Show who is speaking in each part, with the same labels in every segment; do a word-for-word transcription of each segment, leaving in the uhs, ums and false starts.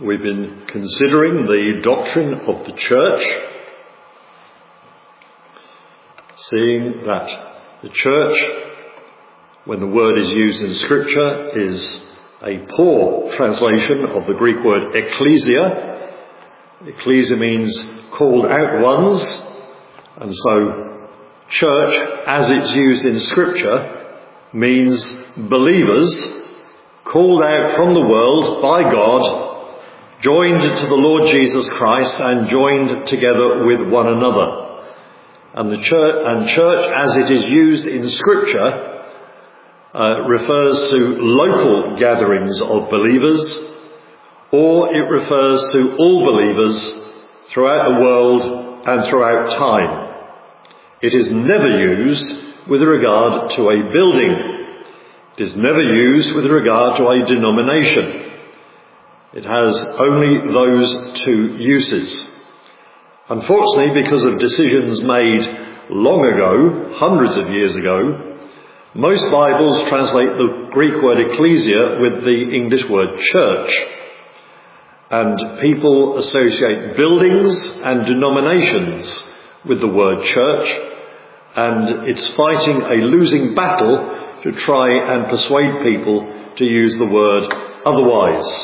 Speaker 1: We've been considering the doctrine of the church, seeing that the church, when the word is used in Scripture, is a poor translation of the Greek word ecclesia. Ecclesia means called out ones, and so church, as it's used in Scripture, means believers called out from the world by God, joined to the Lord Jesus Christ and joined together with one another. And the church, and church as it is used in Scripture, uh, refers to local gatherings of believers, or it refers to all believers throughout the world and throughout time. It is never used with regard to a building. It is never used with regard to a denomination. It has only those two uses. Unfortunately, because of decisions made long ago, hundreds of years ago, most Bibles translate the Greek word ecclesia with the English word church. And people associate buildings and denominations with the word church, and it's fighting a losing battle to try and persuade people to use the word otherwise.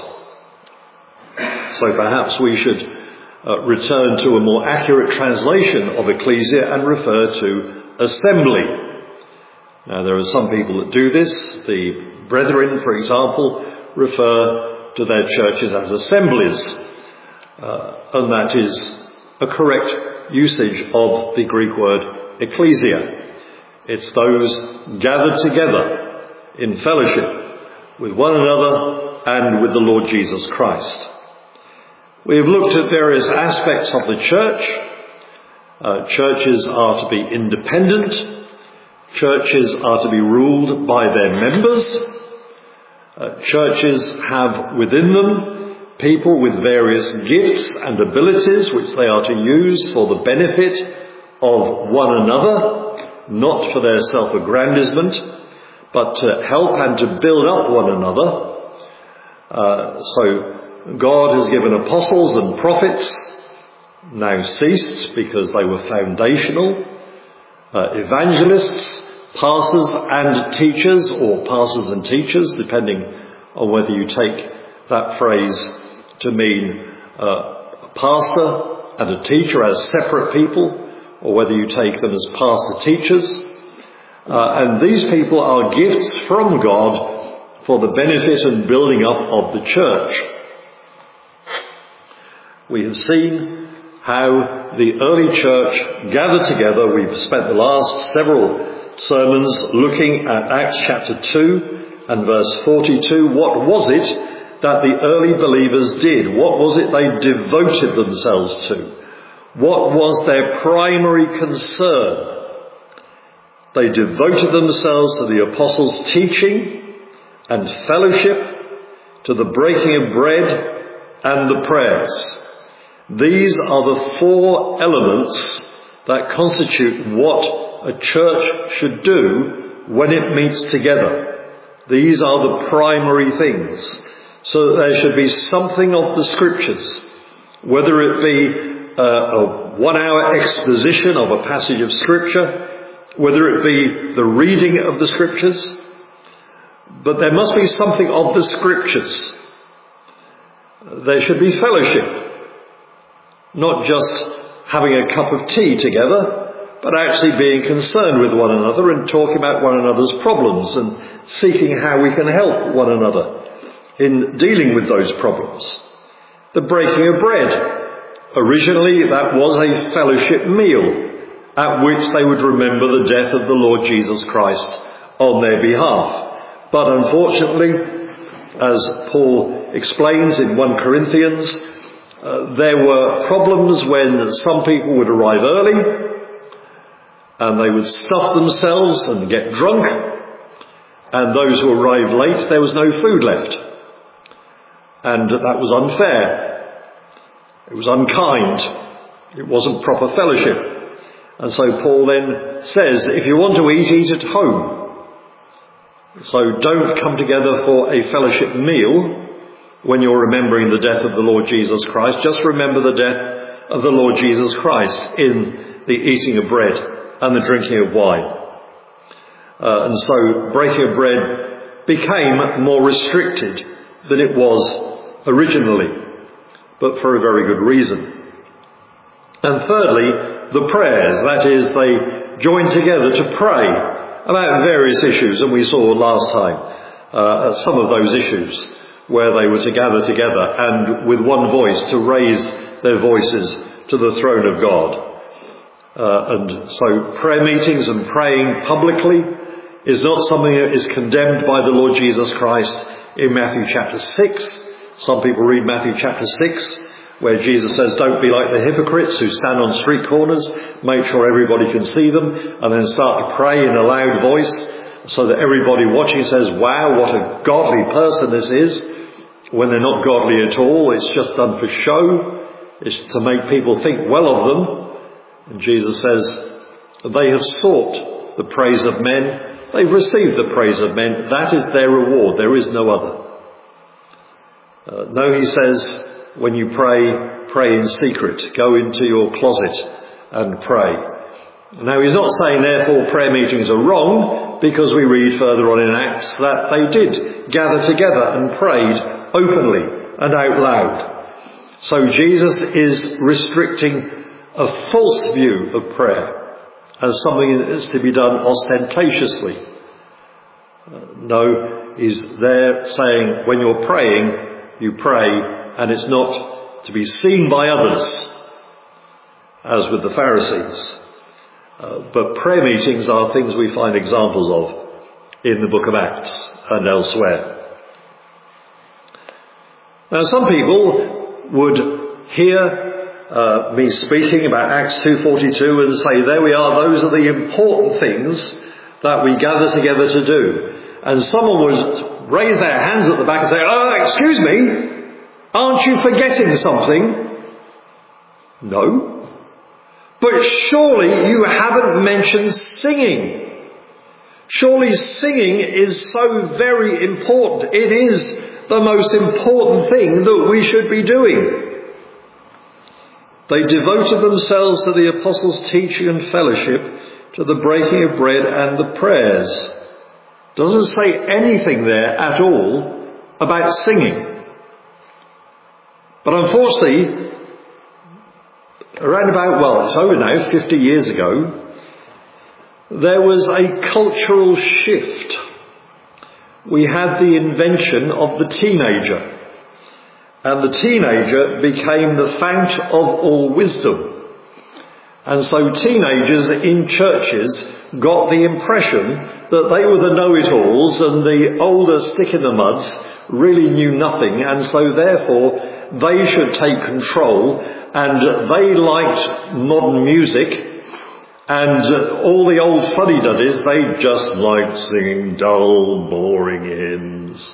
Speaker 1: So perhaps we should uh, return to a more accurate translation of ecclesia and refer to assembly. Now, there are some people that do this. The Brethren, for example, refer to their churches as assemblies, uh, and that is a correct usage of the Greek word ecclesia. It's those gathered together in fellowship with one another and with the Lord Jesus Christ. We have looked at various aspects of the church. Uh, churches are to be independent. Churches are to be ruled by their members. Uh, churches have within them people with various gifts and abilities which they are to use for the benefit of one another, not for their self-aggrandizement, but to help and to build up one another. Uh, so God has given apostles and prophets, now ceased because they were foundational, uh, evangelists, pastors and teachers, or pastors and teachers, depending on whether you take that phrase to mean uh, a pastor and a teacher as separate people, or whether you take them as pastor-teachers. Uh, and these people are gifts from God for the benefit and building up of the church. We have seen how the early church gathered together. We've spent the last several sermons looking at Acts chapter two and verse forty-two. What was it that the early believers did? What was it they devoted themselves to? What was their primary concern? They devoted themselves to the apostles' teaching and fellowship, to the breaking of bread and the prayers. These are the four elements that constitute what a church should do when it meets together. These are the primary things. So that there should be something of the Scriptures, whether it be uh, a one-hour exposition of a passage of Scripture, whether it be the reading of the Scriptures, but there must be something of the Scriptures. There should be fellowship. Not just having a cup of tea together, but actually being concerned with one another and talking about one another's problems and seeking how we can help one another in dealing with those problems. The breaking of bread. Originally, that was a fellowship meal at which they would remember the death of the Lord Jesus Christ on their behalf. But unfortunately, as Paul explains in First Corinthians, Uh, there were problems when some people would arrive early and they would stuff themselves and get drunk, and those who arrived late, there was no food left. And that was unfair. It was unkind. It wasn't proper fellowship. And so Paul then says, if you want to eat, eat at home. So don't come together for a fellowship meal when you're remembering the death of the Lord Jesus Christ, just remember the death of the Lord Jesus Christ in the eating of bread and the drinking of wine. Uh, and so breaking of bread became more restricted than it was originally, but for a very good reason. And thirdly, the prayers, that is, they joined together to pray about various issues, and we saw last time uh, some of those issues where they were to gather together and with one voice to raise their voices to the throne of God. Uh, and so prayer meetings and praying publicly is not something that is condemned by the Lord Jesus Christ in Matthew chapter six. Some people read Matthew chapter six, where Jesus says, don't be like the hypocrites who stand on street corners, make sure everybody can see them, and then start to pray in a loud voice so that everybody watching says, wow, what a godly person this is, when they're not godly at all. It's just done for show. It's to make people think well of them. And Jesus says, they have sought the praise of men. They've received the praise of men. That is their reward. There is no other. Uh, no, he says, when you pray, pray in secret. Go into your closet and pray. Now, he's not saying, therefore, prayer meetings are wrong, because we read further on in Acts that they did gather together and prayed openly and out loud. So Jesus is restricting a false view of prayer as something that is to be done ostentatiously. Uh, no, he's there saying, when you're praying, you pray, and it's not to be seen by others, as with the Pharisees. Uh, but prayer meetings are things we find examples of in the book of Acts and elsewhere. Now, some people would hear uh, me speaking about Acts two forty-two and say, there we are, those are the important things that we gather together to do. And someone would raise their hands at the back and say, oh, excuse me, aren't you forgetting something? No. But surely you haven't mentioned singing. Surely singing is so very important. It is the most important thing that we should be doing. They devoted themselves to the apostles' teaching and fellowship, to the breaking of bread and the prayers. Doesn't say anything there at all about singing. But unfortunately, around about, well, it's over now, fifty years ago, there was a cultural shift. We had the invention of the teenager. And the teenager became the fount of all wisdom. And so teenagers in churches got the impression that they were the know-it-alls and the older stick-in-the-muds really knew nothing, and so therefore they should take control, and they liked modern music, and all the old fuddy-duddies, they just liked singing dull, boring hymns.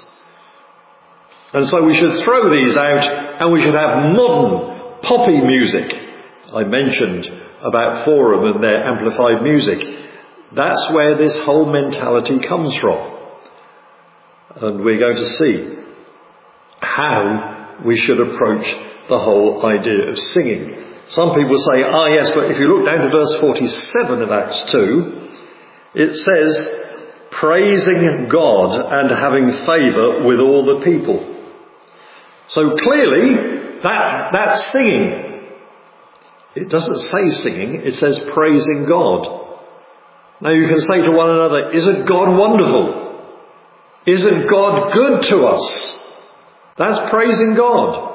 Speaker 1: And so we should throw these out, and we should have modern, poppy music. I mentioned about Forum and their amplified music. That's where this whole mentality comes from. And we're going to see how we should approach the whole idea of singing. Some people say, ah yes, but if you look down to verse forty-seven of Acts two, it says, praising God and having favour with all the people. So clearly, that, that's singing. It doesn't say singing, it says praising God. Now you can say to one another, isn't God wonderful? Isn't God good to us? That's praising God.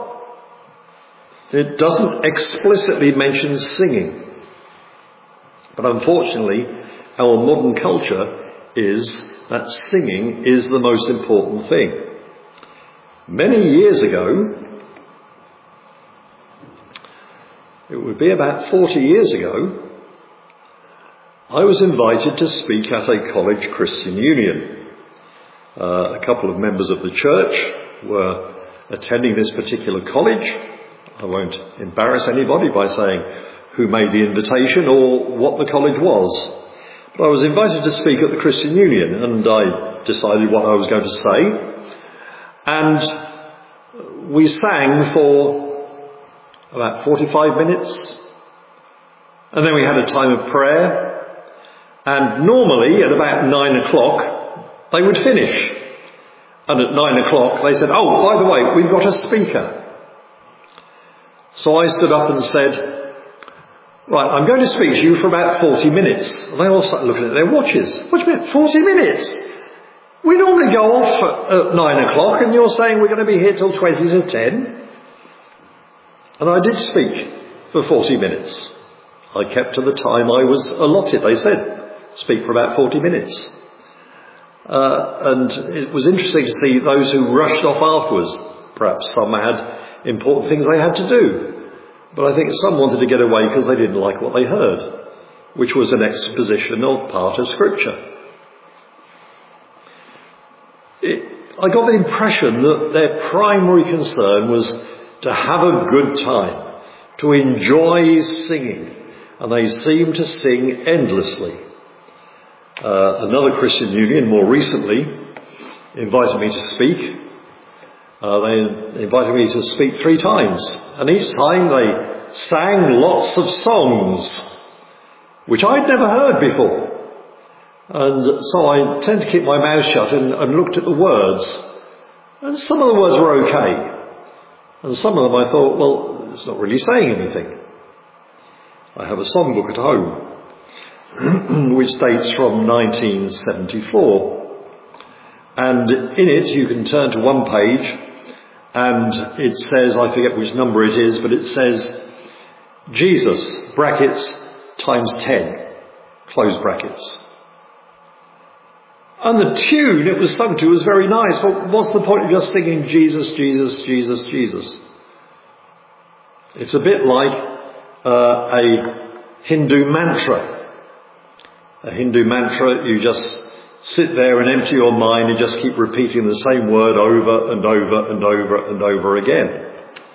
Speaker 1: It doesn't explicitly mention singing. But unfortunately, our modern culture is that singing is the most important thing. Many years ago, it would be about forty years ago, I was invited to speak at a college Christian union. Uh, a couple of members of the church were attending this particular college. I won't embarrass anybody by saying who made the invitation or what the college was. But I was invited to speak at the Christian Union, and I decided what I was going to say. And we sang for about forty-five minutes, and then we had a time of prayer, and normally at about nine o'clock they would finish. And at nine o'clock they said, "Oh, by the way, we've got a speaker." So I stood up and said, "Right, I'm going to speak to you for about forty minutes. And they all started looking at their watches. "What do you mean, forty minutes? We normally go off at nine o'clock and you're saying we're going to be here till twenty to ten. And I did speak for forty minutes. I kept to the time I was allotted. They said, speak for about forty minutes. Uh, and it was interesting to see those who rushed off afterwards. Perhaps some had important things they had to do. But I think some wanted to get away because they didn't like what they heard, which was an exposition of part of Scripture. It, I got the impression that their primary concern was to have a good time, to enjoy singing, and they seemed to sing endlessly. Uh, another Christian Union more recently invited me to speak. Uh, they invited me to speak three times, and each time they sang lots of songs, which I'd never heard before. And so I tend to keep my mouth shut and, and looked at the words. And some of the words were okay. And some of them I thought, well, it's not really saying anything. I have a songbook at home, which dates from nineteen seventy-four. And in it you can turn to one page, and it says, I forget which number it is, but it says, Jesus, brackets, times ten, close brackets. And the tune it was sung to was very nice. But what's the point of just singing Jesus, Jesus, Jesus, Jesus? It's a bit like uh, a Hindu mantra. A Hindu mantra, you just sit there and empty your mind and just keep repeating the same word over and over and over and over again.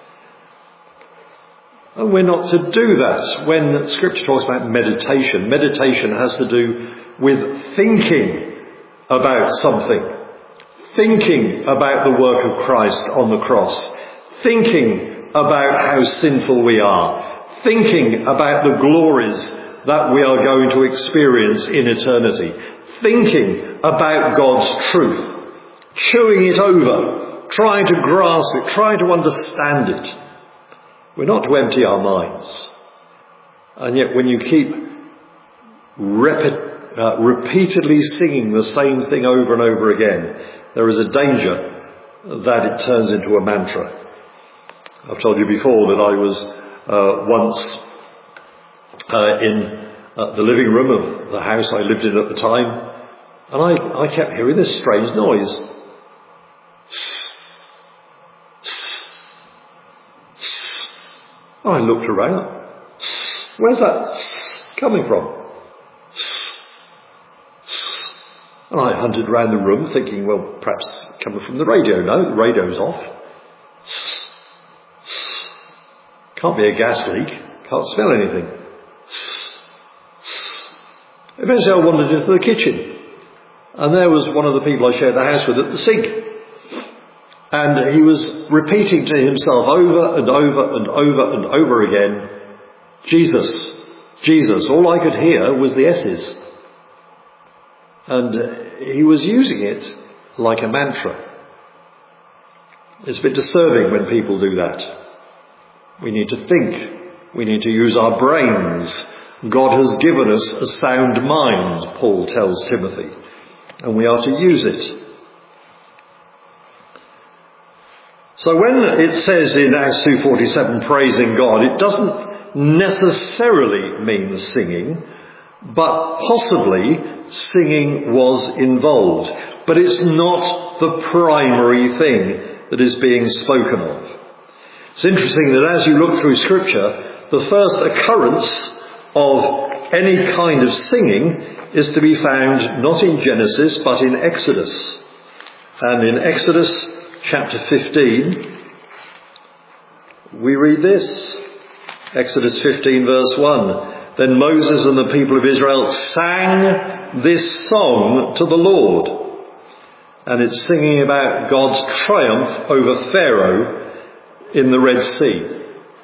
Speaker 1: And we're not to do that. When Scripture talks about meditation, meditation has to do with thinking about something, thinking about the work of Christ on the cross, thinking about how sinful we are, thinking about the glories that we are going to experience in eternity, thinking about God's truth, chewing it over, trying to grasp it, trying to understand it. We're not to empty our minds. And yet when you keep repeat, uh, repeatedly singing the same thing over and over again, there is a danger that it turns into a mantra. I've told you before that I was uh, once uh, in uh, the living room of the house I lived in at the time, and I, I kept hearing this strange noise. And I looked around. Where's that coming from? And I hunted around the room thinking, well, perhaps coming from the radio. No, the radio's off. Can't be a gas leak. Can't smell anything. Eventually I wandered into the kitchen. And there was one of the people I shared the house with at the sink. And he was repeating to himself over and over and over and over again, Jesus, Jesus. All I could hear was the S's. And he was using it like a mantra. It's a bit disturbing when people do that. We need to think. We need to use our brains. God has given us a sound mind, Paul tells Timothy, and we are to use it. So when it says in Acts two forty-seven, praising God, it doesn't necessarily mean singing, but possibly singing was involved. But it's not the primary thing that is being spoken of. It's interesting that as you look through Scripture, the first occurrence of any kind of singing is to be found not in Genesis but in Exodus. And in Exodus chapter fifteen, we read this. Exodus fifteen verse one. Then Moses and the people of Israel sang this song to the Lord. And it's singing about God's triumph over Pharaoh in the Red Sea.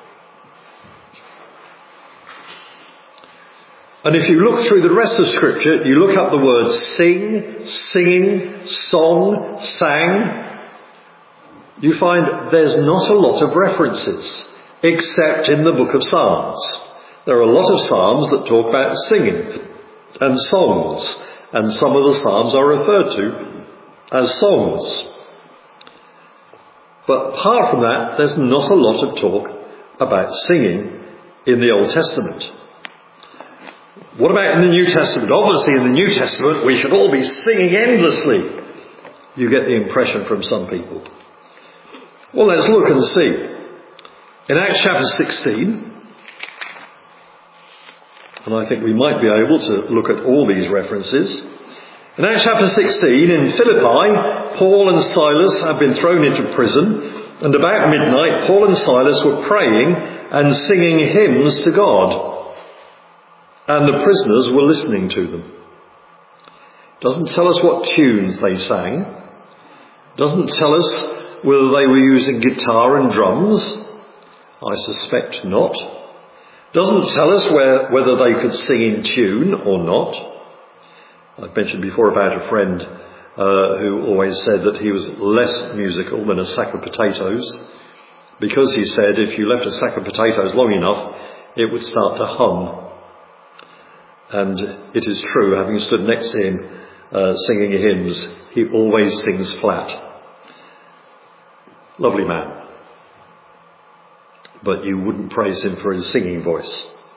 Speaker 1: And if you look through the rest of Scripture, you look up the words sing, singing, song, sang, you find there's not a lot of references, except in the book of Psalms. There are a lot of Psalms that talk about singing and songs, and some of the Psalms are referred to as songs. But apart from that, there's not a lot of talk about singing in the Old Testament. What about in the New Testament? Obviously in the New Testament we should all be singing endlessly. You get the impression from some people. Well, let's look and see. In Acts chapter sixteen, and I think we might be able to look at all these references. In Acts chapter sixteen, in Philippi, Paul and Silas had been thrown into prison, and about midnight Paul and Silas were praying and singing hymns to God. And the prisoners were listening to them. Doesn't tell us what tunes they sang. Doesn't tell us whether they were using guitar and drums. I suspect not. Doesn't tell us where, whether they could sing in tune or not. I've mentioned before about a friend uh, who always said that he was less musical than a sack of potatoes, because he said if you left a sack of potatoes long enough, it would start to hum. And it is true, having stood next to him uh, singing hymns, he always sings flat. Lovely man. But you wouldn't praise him for his singing voice.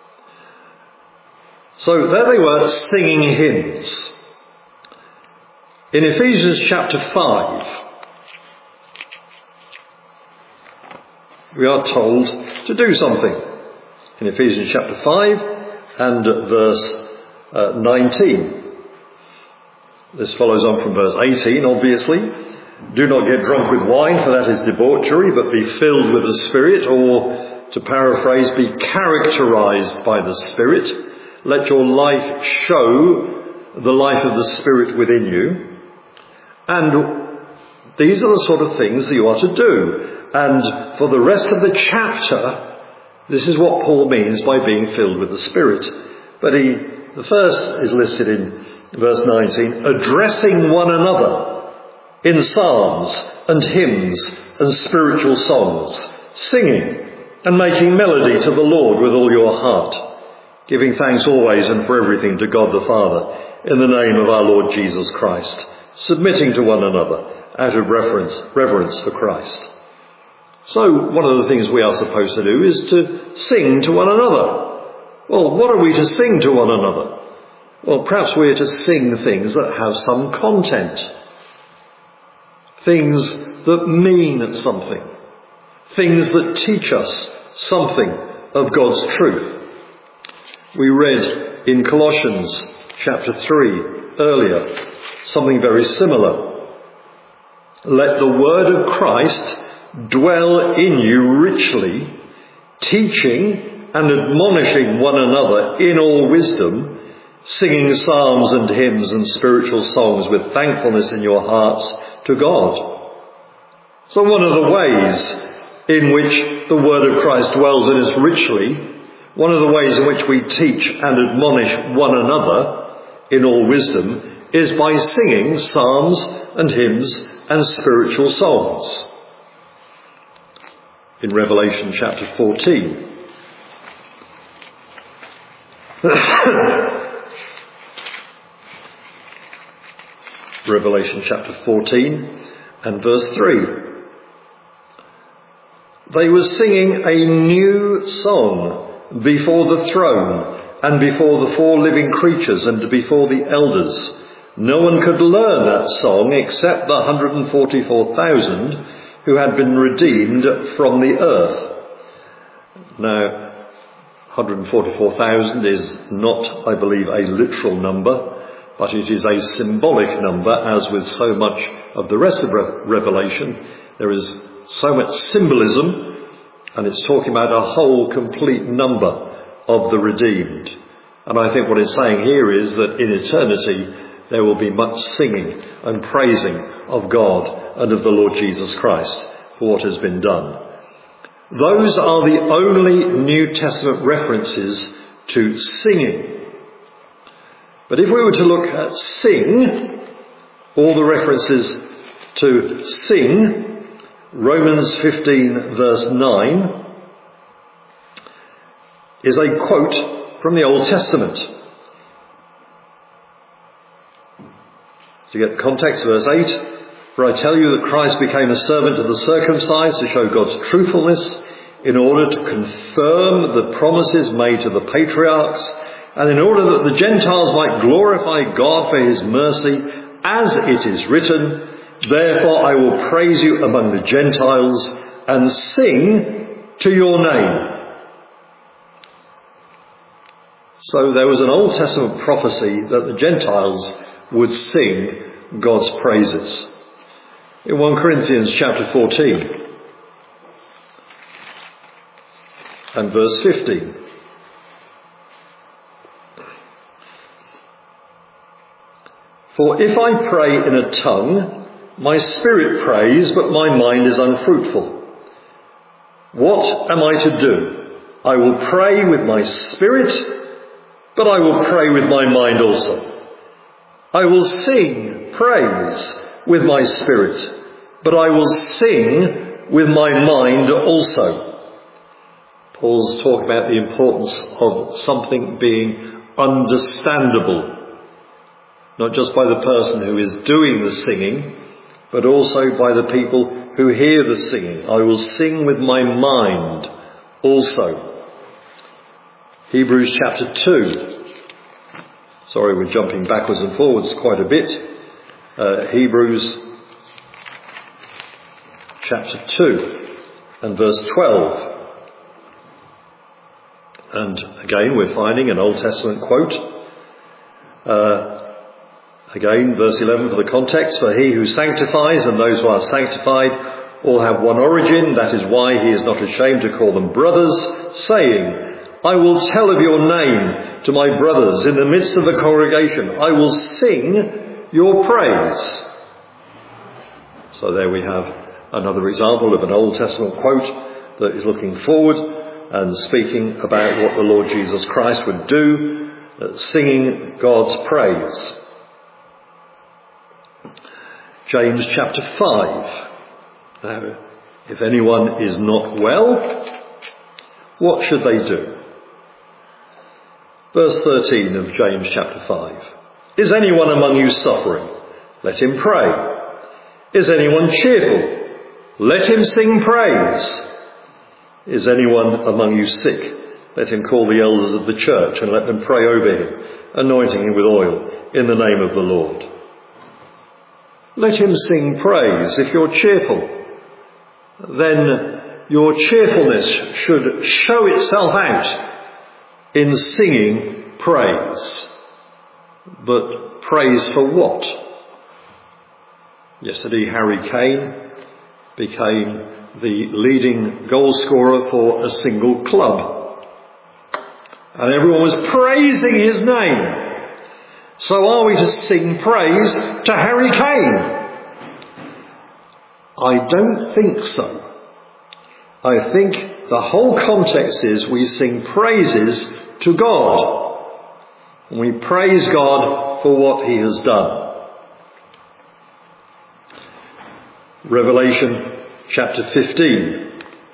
Speaker 1: So there they were, singing hymns. In Ephesians chapter five, we are told to do something. In Ephesians chapter five and verse uh, nineteen. This follows on from verse eighteen, obviously. Do not get drunk with wine, for that is debauchery, but be filled with the Spirit, or, to paraphrase, be characterized by the Spirit. Let your life show the life of the Spirit within you. And these are the sort of things that you are to do. And for the rest of the chapter, this is what Paul means by being filled with the Spirit. But he, the first is listed in verse nineteen, addressing one another in psalms and hymns and spiritual songs, singing and making melody to the Lord with all your heart, giving thanks always and for everything to God the Father, in the name of our Lord Jesus Christ, submitting to one another out of reverence, reverence for Christ. So one of the things we are supposed to do is to sing to one another. Well, what are we to sing to one another? Well, perhaps we are to sing things that have some content. Things that mean something. Things that teach us something of God's truth. We read in Colossians chapter three earlier something very similar. Let the word of Christ dwell in you richly, teaching and admonishing one another in all wisdom, singing psalms and hymns and spiritual songs with thankfulness in your hearts to God. So one of the ways in which the word of Christ dwells in us richly, one of the ways in which we teach and admonish one another in all wisdom, is by singing psalms and hymns and spiritual songs. In Revelation chapter fourteen, Revelation chapter fourteen and verse three. They were singing a new song before the throne and before the four living creatures and before the elders. No one could learn that song except the one hundred forty-four thousand who had been redeemed from the earth. Now, one hundred forty-four thousand is not, I believe, a literal number, but it is a symbolic number, as with so much of the rest of Re- Revelation. There is so much symbolism, and it's talking about a whole complete number of the redeemed. And I think what it's saying here is that in eternity there will be much singing and praising of God and of the Lord Jesus Christ for what has been done. Those are the only New Testament references to singing. But if we were to look at sing, all the references to sing, Romans fifteen verse nine, is a quote from the Old Testament. To get the context, verse eight, for I tell you that Christ became a servant of the circumcised to show God's truthfulness, in order to confirm the promises made to the patriarchs, and in order that the Gentiles might glorify God for his mercy, as it is written, therefore I will praise you among the Gentiles and sing to your name. So there was an Old Testament prophecy that the Gentiles would sing God's praises. In First Corinthians chapter fourteen and verse fifteen. For if I pray in a tongue, my spirit prays, but my mind is unfruitful. What am I to do? I will pray with my spirit, but I will pray with my mind also. I will sing praise with my spirit, but I will sing with my mind also. Paul's talking about the importance of something being understandable, not just by the person who is doing the singing, but also by the people who hear the singing. I will sing with my mind also. Hebrews chapter two. Sorry, we're jumping backwards and forwards quite a bit. Uh, Hebrews chapter two and verse twelve. And again, we're finding an Old Testament quote. Uh, again, verse eleven for the context. For he who sanctifies and those who are sanctified all have one origin. That is why he is not ashamed to call them brothers, saying, I will tell of your name to my brothers in the midst of the congregation. I will sing your praise. So there we have another example of an Old Testament quote that is looking forward and speaking about what the Lord Jesus Christ would do, uh, singing God's praise. James chapter five. Now, if anyone is not well, what should they do? Verse thirteen of James chapter five. Is anyone among you suffering? Let him pray. Is anyone cheerful? Let him sing praise. Is anyone among you sick? Let him call the elders of the church and let them pray over him, anointing him with oil in the name of the Lord. Let him sing praise. If you're cheerful, then your cheerfulness should show itself out in singing praise. But praise for what? Yesterday, Harry Kane became the leading goal scorer for a single club. And everyone was praising his name. So are we to sing praise to Harry Kane? I don't think so. I think the whole context is we sing praises to God. And we praise God for what he has done. Revelation chapter fifteen.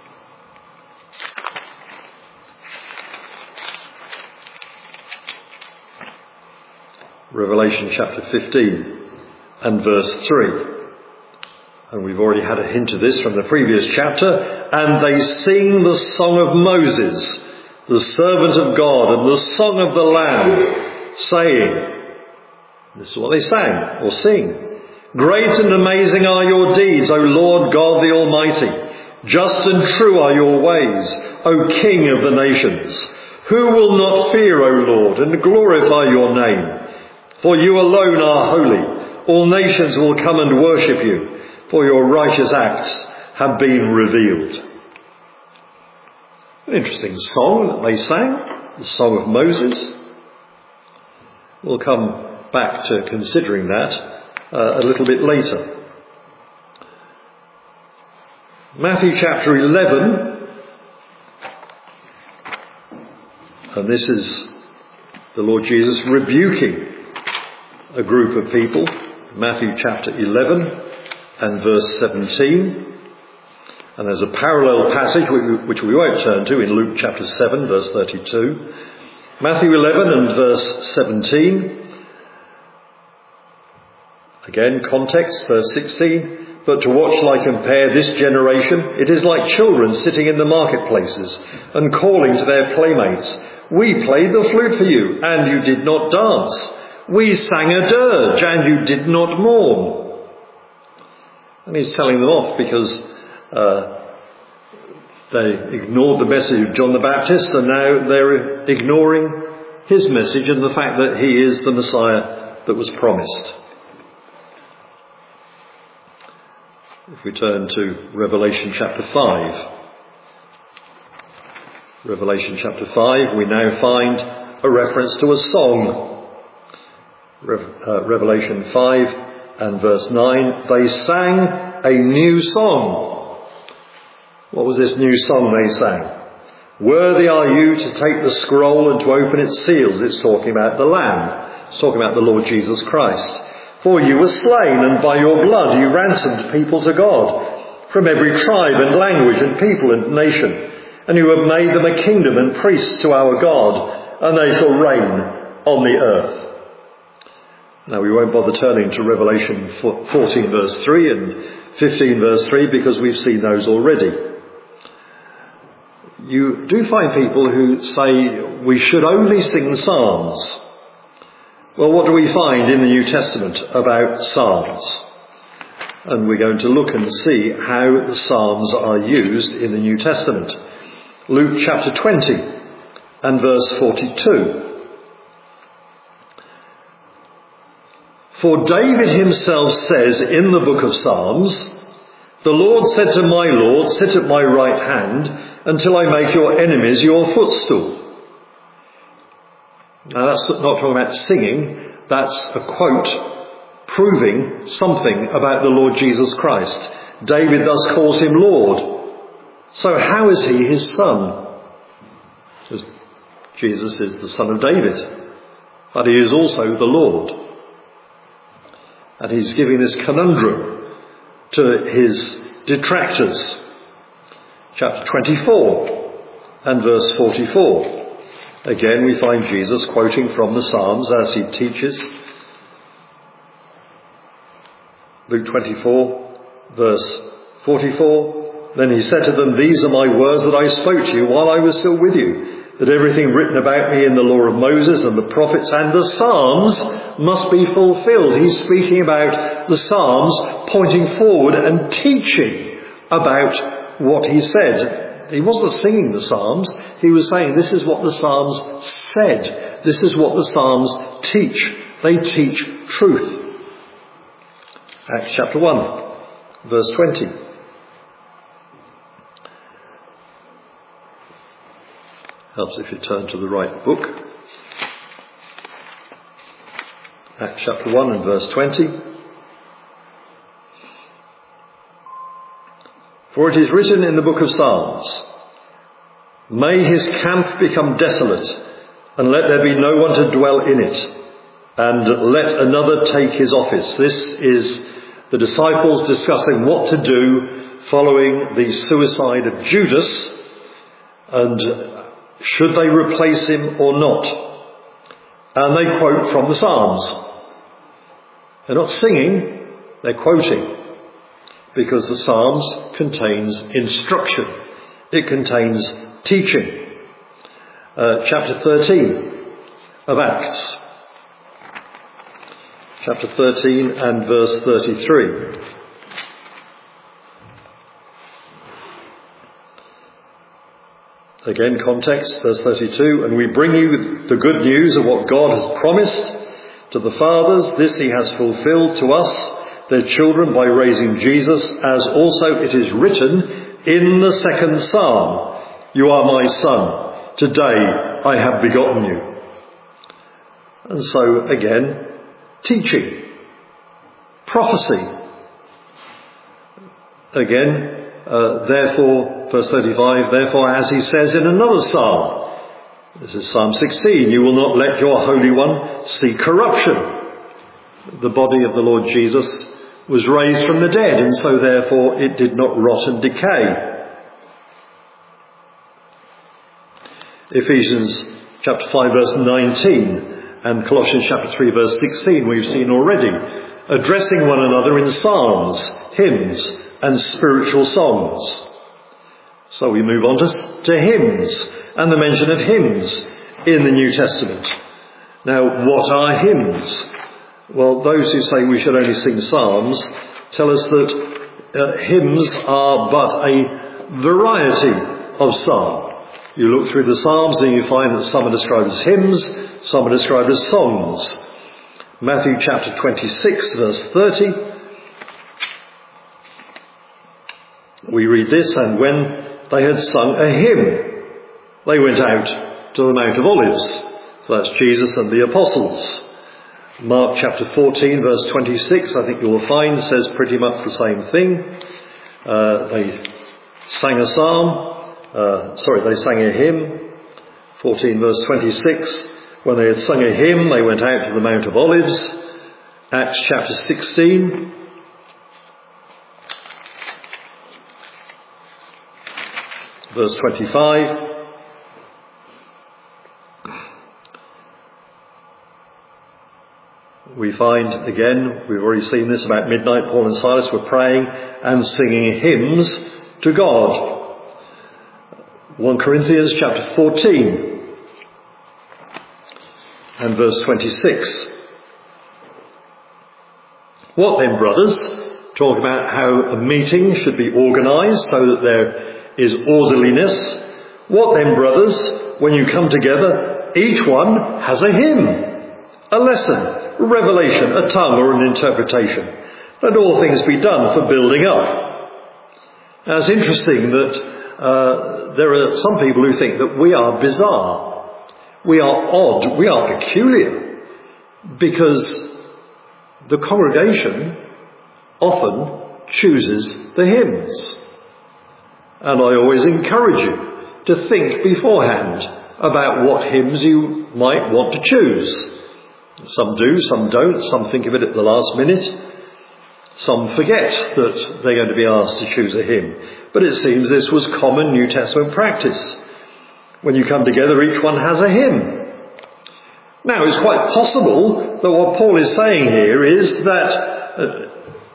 Speaker 1: Revelation chapter fifteen and verse three. And we've already had a hint of this from the previous chapter. And they sing the song of Moses, the servant of God, and the song of the Lamb, saying, this is what they sang or sing. Great and amazing are your deeds, O Lord God the Almighty. Just and true are your ways, O King of the nations. Who will not fear, O Lord, and glorify your name? For you alone are holy. All nations will come and worship you, for your righteous acts have been revealed. An interesting song that they sang, the Song of Moses. We'll come back to considering that uh, a little bit later. Matthew chapter eleven And this is the Lord Jesus rebuking a group of people. Matthew chapter eleven and verse seventeen. And there's a parallel passage which we won't turn to in Luke chapter seven verse thirty-two. Matthew eleven and verse seventeen. Again, context, verse sixteen. But to watch, like, compare this generation, it is like children sitting in the marketplaces and calling to their playmates, we played the flute for you, and you did not dance. We sang a dirge, and you did not mourn. And he's telling them off because uh, they ignored the message of John the Baptist, and now they're ignoring his message and the fact that he is the Messiah that was promised. If we turn to Revelation chapter five. Revelation chapter five, we now find a reference to a song. Re- uh, Revelation five and verse nine, they sang a new song. What was this new song they sang? Worthy are you to take the scroll and to open its seals. It's talking about the Lamb. It's talking about the Lord Jesus Christ. For you were slain, and by your blood you ransomed people to God, from every tribe and language and people and nation. And you have made them a kingdom and priests to our God, and they shall reign on the earth. Now we won't bother turning to Revelation fourteen verse three and fifteen verse three because we've seen those already. You do find people who say we should only sing psalms. Well, what do we find in the New Testament about psalms? And we're going to look and see how the psalms are used in the New Testament. Luke chapter twenty and verse forty-two. For David himself says in the book of Psalms, the Lord said to my Lord, sit at my right hand until I make your enemies your footstool. Now that's not talking about singing, that's a quote proving something about the Lord Jesus Christ. David thus calls him Lord. So how is he his son? Because Jesus is the son of David, but he is also the Lord. And he's giving this conundrum to his detractors. Chapter twenty-four and verse forty-four. Again, we find Jesus quoting from the Psalms as he teaches. Luke twenty-four, verse forty-four. Then he said to them, these are my words that I spoke to you while I was still with you, that everything written about me in the law of Moses and the prophets and the Psalms must be fulfilled. He's speaking about the Psalms, pointing forward and teaching about what he said. He wasn't singing the Psalms. He was saying this is what the Psalms said. This is what the Psalms teach. They teach truth. Acts chapter one, verse twenty. Helps if you turn to the right book. Acts chapter one and verse twenty. For it is written in the book of Psalms, may his camp become desolate, and let there be no one to dwell in it, and let another take his office. This is the disciples discussing what to do following the suicide of Judas, and should they replace him or not? And they quote from the Psalms. They're not singing, they're quoting. Because the Psalms contains instruction. It contains teaching. Uh, chapter thirteen of Acts. Chapter thirteen and verse thirty-three. Again, context, verse thirty-two. And we bring you the good news of what God has promised to the fathers. This he has fulfilled to us, their children, by raising Jesus, as also it is written in the second psalm, you are my son, today I have begotten you. And so again, teaching, prophecy. Again, uh, therefore, verse thirty-five, therefore as he says in another psalm, This is Psalm sixteen. You will not let your Holy One see corruption. The body of the Lord Jesus was raised from the dead, and so therefore it did not rot and decay. Ephesians chapter five verse nineteen and Colossians chapter three verse sixteen we've seen already, addressing one another in psalms, hymns and spiritual songs. So we move on to, to hymns and the mention of hymns in the New Testament. Now, what are hymns? Well, those who say we should only sing psalms tell us that uh, hymns are but a variety of psalm. You look through the psalms and you find that some are described as hymns, some are described as songs. Matthew chapter twenty-six verse thirty, we read this, and when they had sung a hymn, they went out to the Mount of Olives. So that's Jesus and the apostles. Mark chapter fourteen verse twenty-six, I think you will find, says pretty much the same thing. Uh, they sang a psalm, uh, sorry, they sang a hymn. fourteen verse twenty-six, when they had sung a hymn, they went out to the Mount of Olives. Acts chapter sixteen. Verse twenty-five. We find, again, we've already seen this about midnight, Paul and Silas were praying and singing hymns to God. First Corinthians chapter fourteen and verse twenty-six. What then, brothers? Talk about how a meeting should be organised so that there is orderliness. What then, brothers? When you come together, each one has a hymn, a lesson, a revelation, a tongue or an interpretation. Let all things be done for building up. Now, it's interesting that uh, there are some people who think that we are bizarre, we are odd, we are peculiar, because the congregation often chooses the hymns. And I always encourage you to think beforehand about what hymns you might want to choose. Some do, some don't, some think of it at the last minute. Some forget that they're going to be asked to choose a hymn. But it seems this was common New Testament practice. When you come together, each one has a hymn. Now, it's quite possible that what Paul is saying here is that uh,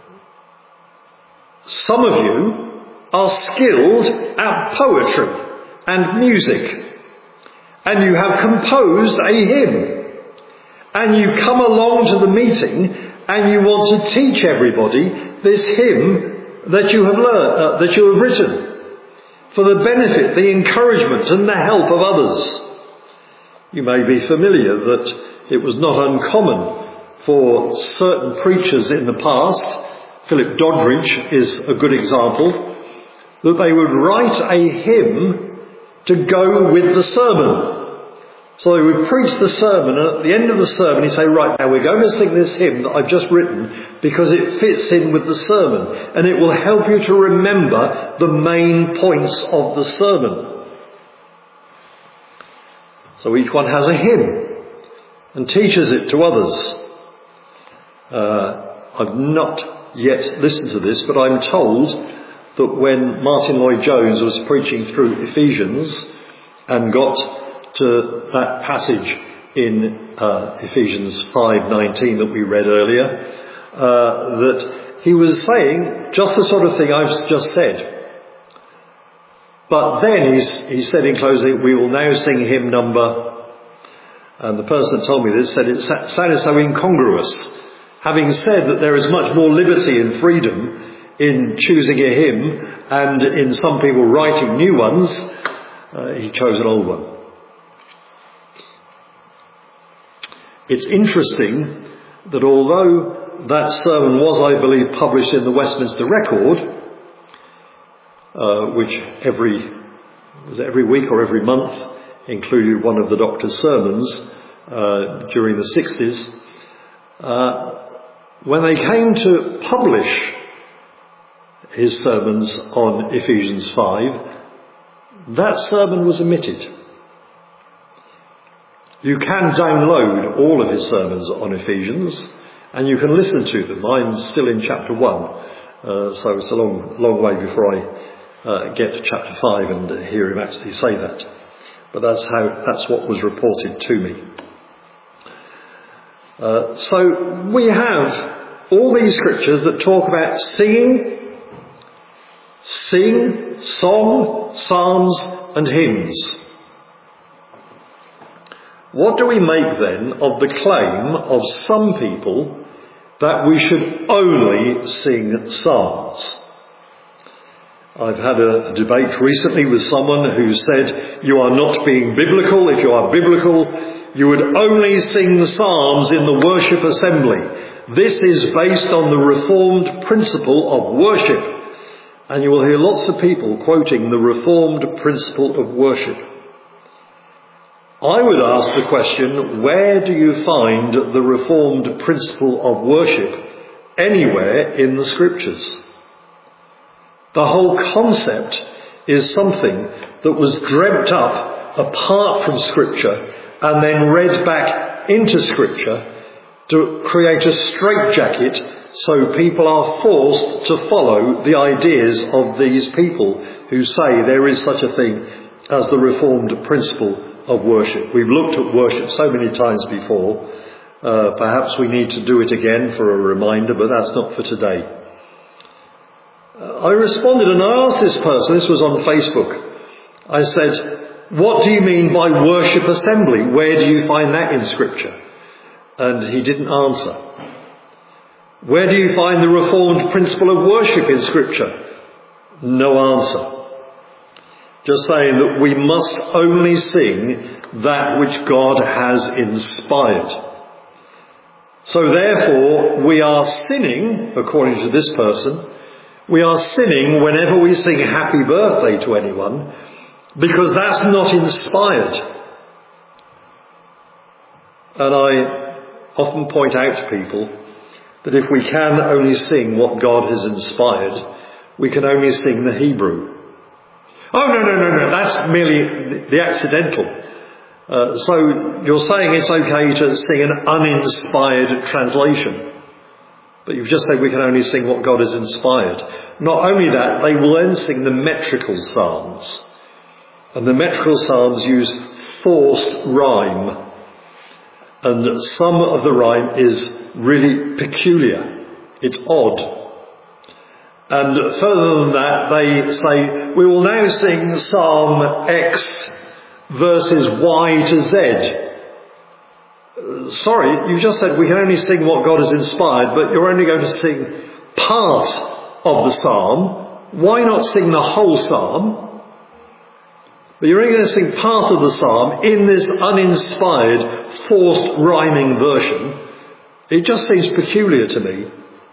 Speaker 1: some of you are skilled at poetry and music, and you have composed a hymn. And you come along to the meeting and you want to teach everybody this hymn that you have learned, uh, that you have written, for the benefit, the encouragement and the help of others. You may be familiar that it was not uncommon for certain preachers in the past, Philip Doddridge is a good example, that they would write a hymn to go with the sermon. So they would preach the sermon, and at the end of the sermon he'd say, right, now we're going to sing this hymn that I've just written because it fits in with the sermon and it will help you to remember the main points of the sermon. So each one has a hymn and teaches it to others. Uh, I've not yet listened to this, but I'm told that when Martin Lloyd-Jones was preaching through Ephesians and got to that passage in uh, Ephesians five nineteen that we read earlier, uh, that he was saying just the sort of thing I've just said. But then he's, he said in closing, we will now sing hymn number, and the person that told me this said it sounded so incongruous, having said that there is much more liberty and freedom in choosing a hymn and in some people writing new ones, uh, he chose an old one. It's interesting that although that sermon was, I believe, published in the Westminster Record, uh, which every was it every week or every month included one of the doctor's sermons uh, during the sixties, uh, when they came to publish his sermons on Ephesians five, that sermon was omitted. You can download all of his sermons on Ephesians, and you can listen to them. I'm still in chapter one, uh, so it's a long, long way before I uh, get to chapter five and hear him actually say that. But that's how, that's what was reported to me. Uh, so we have all these scriptures that talk about singing, sing, song, psalms and hymns. What do we make then of the claim of some people that we should only sing psalms? I've had a debate recently with someone who said, you are not being biblical. If you are biblical, you would only sing psalms in the worship assembly. This is based on the Reformed principle of worship. And you will hear lots of people quoting the Reformed principle of worship. I would ask the question, where do you find the Reformed principle of worship anywhere in the Scriptures? The whole concept is something that was dreamt up apart from Scripture and then read back into Scripture to create a straitjacket so people are forced to follow the ideas of these people who say there is such a thing as the Reformed principle of worship. We've looked at worship so many times before. Uh, perhaps we need to do it again for a reminder, but that's not for today. I responded and I asked this person, this was on Facebook, I said, what do you mean by worship assembly? Where do you find that in Scripture? And he didn't answer. Where do you find the Reformed principle of worship in Scripture? No answer. Just saying that we must only sing that which God has inspired. So therefore, we are sinning, according to this person, we are sinning whenever we sing happy birthday to anyone, because that's not inspired. And I often point out to people that if we can only sing what God has inspired, we can only sing the Hebrew. Oh, no, no, no, no, that's merely the accidental. Uh, so you're saying it's okay to sing an uninspired translation. But you've just said we can only sing what God has inspired. Not only that, they will then sing the metrical psalms. And the metrical psalms use forced rhyme. And some of the rhyme is really peculiar. It's odd. And further than that, they say, we will now sing Psalm X verses Y to Z. Sorry, you just said we can only sing what God has inspired, but you're only going to sing part of the psalm. Why not sing the whole psalm? But you're only going to sing part of the psalm in this uninspired, forced rhyming version. It just seems peculiar to me.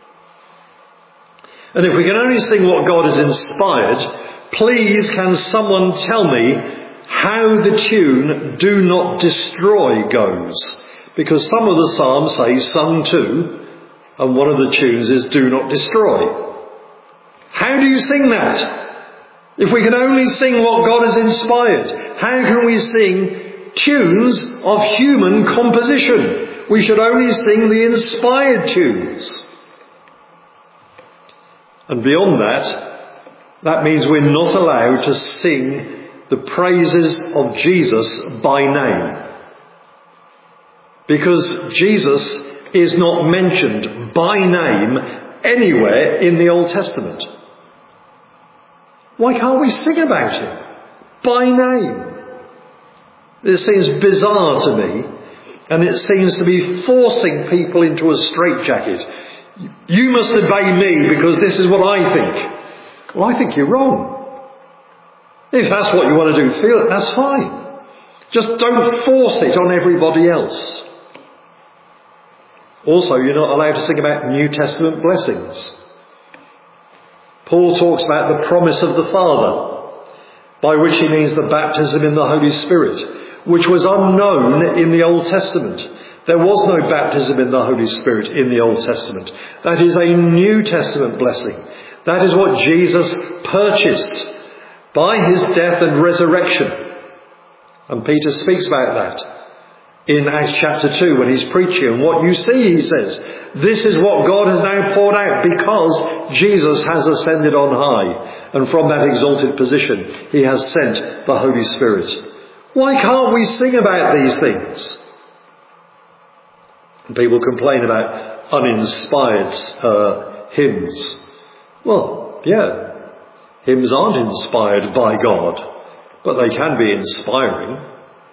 Speaker 1: And if we can only sing what God has inspired, please can someone tell me how the tune "Do Not Destroy" goes? Because some of the psalms say sung to, and one of the tunes is "Do Not Destroy." How do you sing that? If we can only sing what God has inspired, how can we sing tunes of human composition? We should only sing the inspired tunes. And beyond that, that means we're not allowed to sing the praises of Jesus by name. Because Jesus is not mentioned by name anywhere in the Old Testament. Why can't we sing about him by name? This seems bizarre to me, and it seems to be forcing people into a straitjacket. You must obey me because this is what I think. Well, I think you're wrong. If that's what you want to do, feel it, that's fine. Just don't force it on everybody else. Also, you're not allowed to sing about New Testament blessings. Paul talks about the promise of the Father, by which he means the baptism in the Holy Spirit, which was unknown in the Old Testament. There was no baptism in the Holy Spirit in the Old Testament. That is a New Testament blessing. That is what Jesus purchased by his death and resurrection. And Peter speaks about that in Acts chapter two when he's preaching. And what you see, he says, this is what God has now poured out because Jesus has ascended on high. And from that exalted position, he has sent the Holy Spirit. Why can't we sing about these things? And people complain about uninspired uh, hymns. Well, yeah, hymns aren't inspired by God, but they can be inspiring.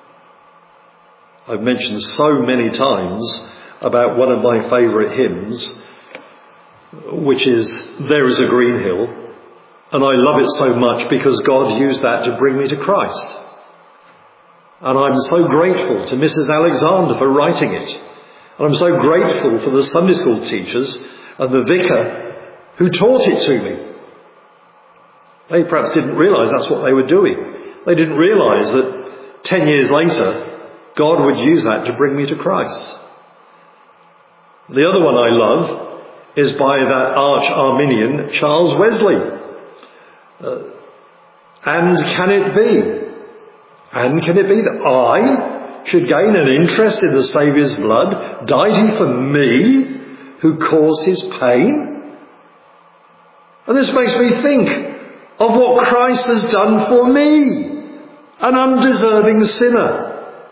Speaker 1: I've mentioned so many times about one of my favourite hymns, which is There is a Green Hill, and I love it so much because God used that to bring me to Christ. And I'm so grateful to Missus Alexander for writing it. And I'm so grateful for the Sunday school teachers and the vicar who taught it to me. They perhaps didn't realise that's what they were doing. They didn't realise that ten years later, God would use that to bring me to Christ. The other one I love is by that arch-Arminian Charles Wesley. Uh, and can it be? And can it be that I should gain an interest in the Saviour's blood? Died he for me, who caused his pain? And this makes me think of what Christ has done for me, an undeserving sinner.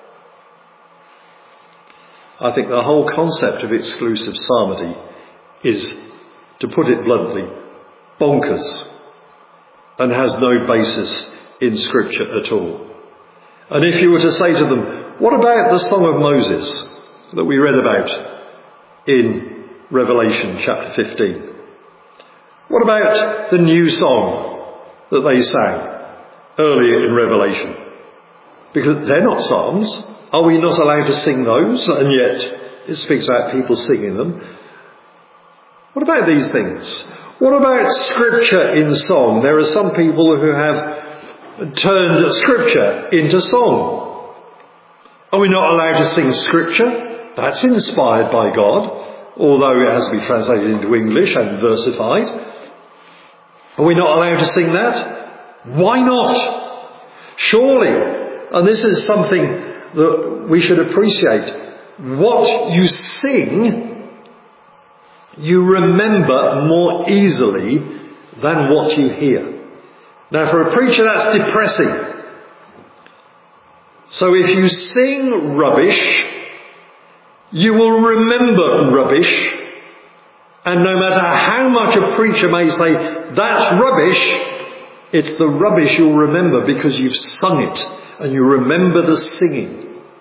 Speaker 1: I think the whole concept of exclusive psalmody is, to put it bluntly, bonkers and has no basis in Scripture at all. And if you were to say to them, what about the Song of Moses that we read about in Revelation chapter fifteen? What about the new song that they sang earlier in Revelation? Because they're not psalms. Are we not allowed to sing those? And yet it speaks about people singing them. What about these things? What about Scripture in song? There are some people who have turned Scripture into song. Are we not allowed to sing Scripture? That's inspired by God, although it has to be translated into English and versified. Are we not allowed to sing that? Why not? Surely, and this is something that we should appreciate, what you sing, you remember more easily than what you hear. Now, for a preacher, that's depressing. So if you sing rubbish, you will remember rubbish. And no matter how much a preacher may say, that's rubbish, it's the rubbish you'll remember because you've sung it and you remember the singing.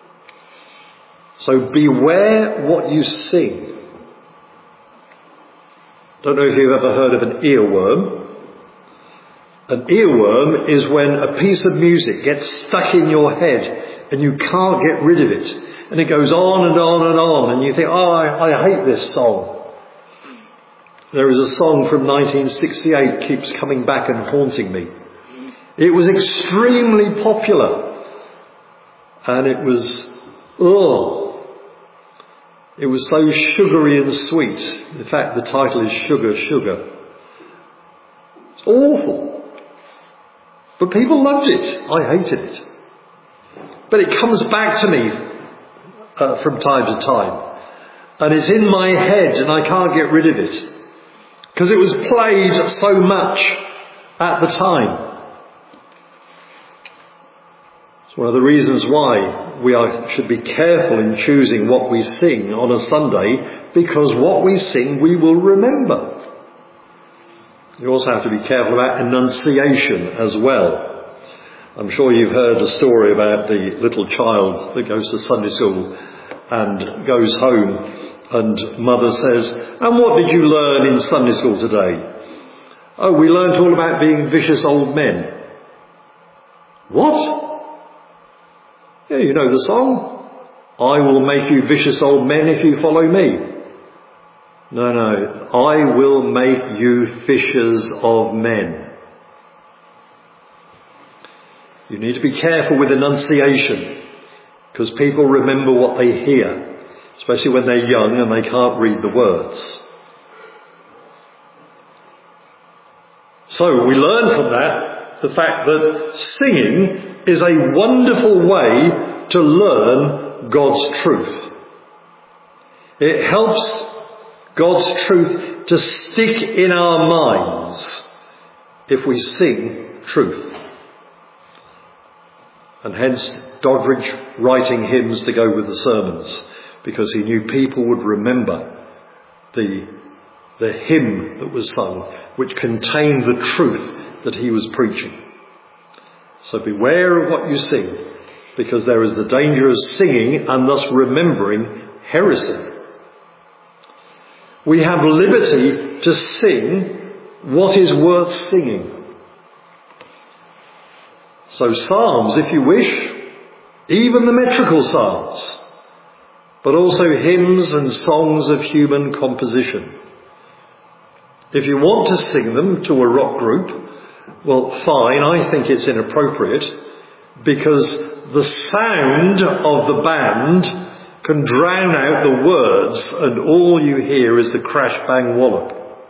Speaker 1: So beware what you sing. Don't know if you've ever heard of an earworm. An earworm is when a piece of music gets stuck in your head and you can't get rid of it. And it goes on and on and on and you think, oh, I, I hate this song. There is a song from nineteen sixty-eight keeps coming back and haunting me. It was extremely popular. And it was, oh, it was so sugary and sweet. In fact, the title is Sugar, Sugar. It's awful. But people loved it. I hated it. But it comes back to me uh, from time to time. And it's in my head and I can't get rid of it. Because it was played so much at the time. It's one of the reasons why we are, should be careful in choosing what we sing on a Sunday, because what we sing we will remember. You also have to be careful about enunciation as well. I'm sure you've heard the story about the little child that goes to Sunday school and goes home and mother says, and what did you learn in Sunday school today? Oh, we learned all about being vicious old men. What? Yeah, you know the song. I will make you vicious old men if you follow me. No, no. I will make you fishers of men. You need to be careful with enunciation, because people remember what they hear, especially when they're young and they can't read the words. So we learn from that the fact that singing is a wonderful way to learn God's truth. It helps God's truth to stick in our minds if we sing truth. And hence Doddridge writing hymns to go with the sermons, because he knew people would remember the, the hymn that was sung, which contained the truth that he was preaching. So beware of what you sing, because there is the danger of singing and thus remembering heresy. We have liberty to sing what is worth singing. So psalms, if you wish, even the metrical psalms, but also hymns and songs of human composition. If you want to sing them to a rock group, well, fine, I think it's inappropriate, because the sound of the band can drown out the words, and all you hear is the crash, bang, wallop.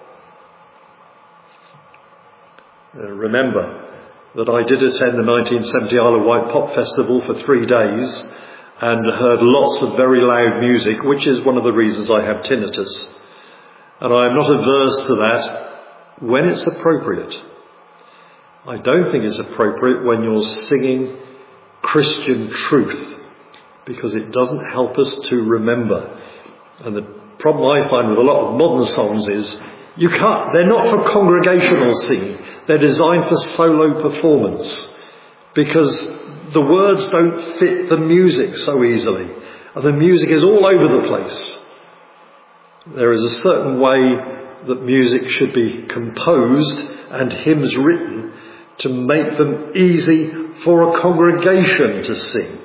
Speaker 1: Uh, remember that I did attend the nineteen seventy Isle of Wight Pop Festival for three days and heard lots of very loud music, which is one of the reasons I have tinnitus. And I am not averse to that when it's appropriate. I don't think it's appropriate when you're singing Christian truth, because it doesn't help us to remember. And the problem I find with a lot of modern songs is you can't, they're not for congregational singing. They're designed for solo performance, because the words don't fit the music so easily, and the music is all over the place. There is a certain way that music should be composed and hymns written to make them easy for a congregation to sing.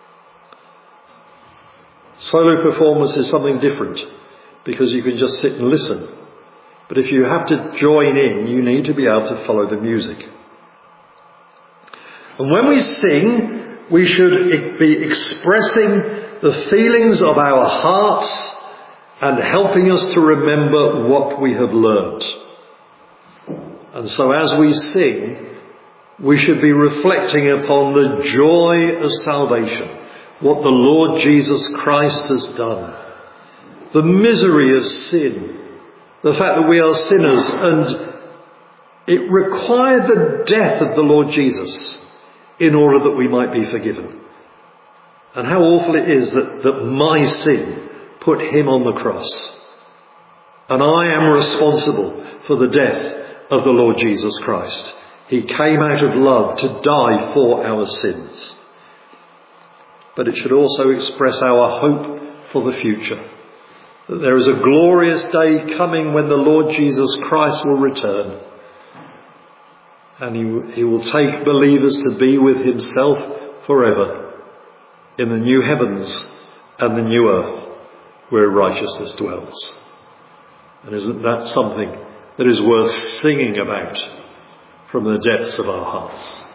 Speaker 1: Solo performance is something different, because you can just sit and listen. But if you have to join in, you need to be able to follow the music. And when we sing, we should be expressing the feelings of our hearts and helping us to remember what we have learnt. And so as we sing, we should be reflecting upon the joy of salvation, what the Lord Jesus Christ has done, the misery of sin, the fact that we are sinners, and it required the death of the Lord Jesus in order that we might be forgiven. And how awful it is that, that my sin put him on the cross. And I am responsible for the death of the Lord Jesus Christ. He came out of love to die for our sins. But it should also express our hope for the future. That there is a glorious day coming when the Lord Jesus Christ will return. And he, he will take believers to be with himself forever in the new heavens and the new earth where righteousness dwells. And isn't that something that is worth singing about from the depths of our hearts?